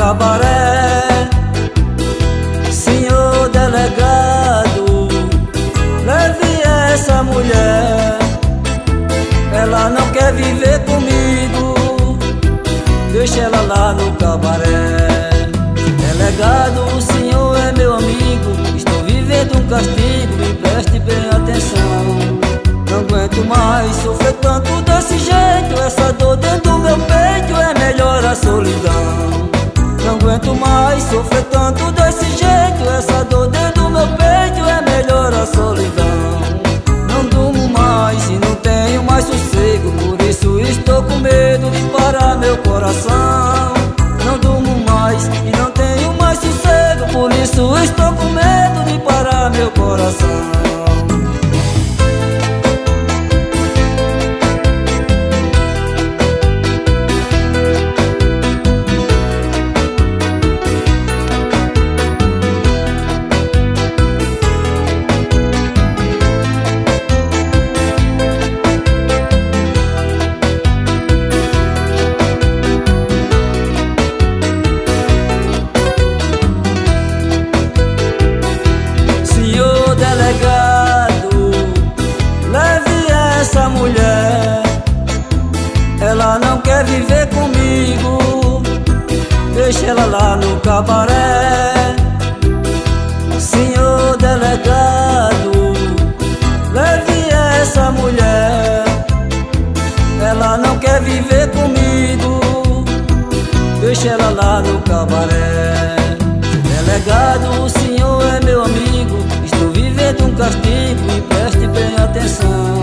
cabaré. Senhor delegado, leve essa mulher, ela não quer viver comigo, deixa ela lá no cabaré. Delegado, o senhor é meu amigo, estou vivendo um castigo, me preste bem atenção. Não aguento mais sofrer tanto desse jeito, essa dor dentro do meu peito é melhor a solidão. Não aguento mais sofrer tanto desse jeito, essa dor dentro do meu peito é melhor a solidão. Não durmo mais e não tenho mais sossego, por isso estou com medo de parar meu coração. Não durmo mais e não tenho mais sossego, por isso estou com medo de parar meu coração. Essa mulher, ela não quer viver comigo, deixa ela lá no cabaré. Senhor delegado, leve essa mulher, ela não quer viver comigo, deixa ela lá no cabaré. Delegado, o senhor é meu amigo, estou vivendo um castigo, e preste bem atenção.